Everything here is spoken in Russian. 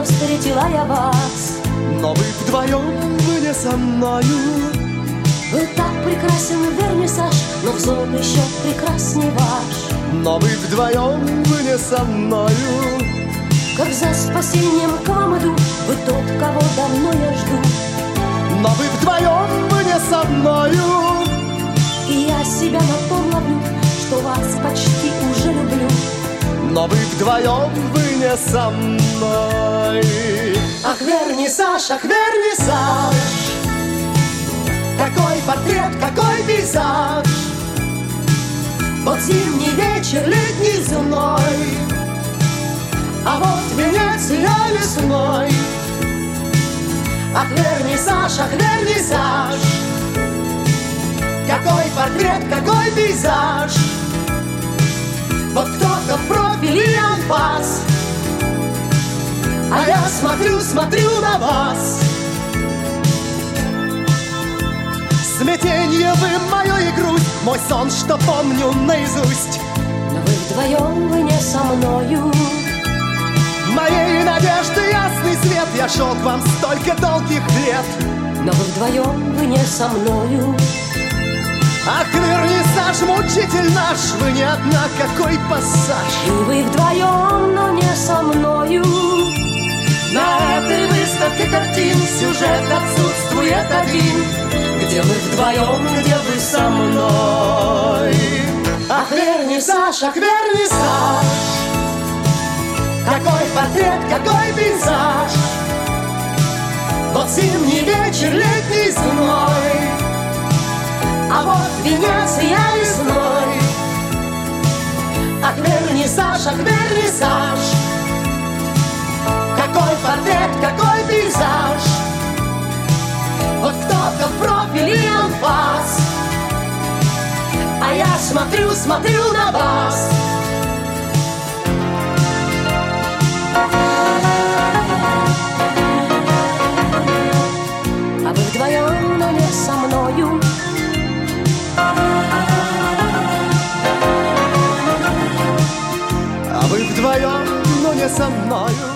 встретила я вас. Но вы вдвоем, вы не со мною. Вы так прекрасен, вернисаж, но взор еще прекрасней ваш. Но вы вдвоем, вы не со мною. Как за спасением к вам иду, вы тот, кого давно я жду. Но вы вдвоем, вы не со мною. И я себя на том ловлю, что вас почти уже люблю. Но вы вдвоем, вы не со мной. Ах, вернисаж, ах, вернисаж, какой портрет, какой пейзаж. вот зимний вечер, летний зной, а вот Венеция весной. ах, вернисаж, ах, вернисаж, какой портрет, какой пейзаж. вот кто-то в профиле анфас, а я смотрю, смотрю на вас. Смятенье вы мое и грусть, мой сон, что помню наизусть. но вы вдвоем, вы не со мною. Моей надежды ясный свет, я шел к вам столько долгих лет. Но вы вдвоем, вы не со мною. Ах, вернисаж, мучитель наш, вы не одна, какой пассаж. И вы вдвоем, но не со мною. На этой выставке картин сюжет отсутствует один. Где мы вдвоем, где вы со мной. Ах, вернисаж, ах, вернисаж, какой портрет, какой пейзаж. Вот зимний вечер, летний зной, а вот Венеция весной. ах, вернисаж, ах, вернисаж, какой портрет, какой пейзаж. Вот кто-то в профиле анфас, а я смотрю, смотрю на вас. а вы вдвоем, но не со мною. А вы вдвоем, но не со мною.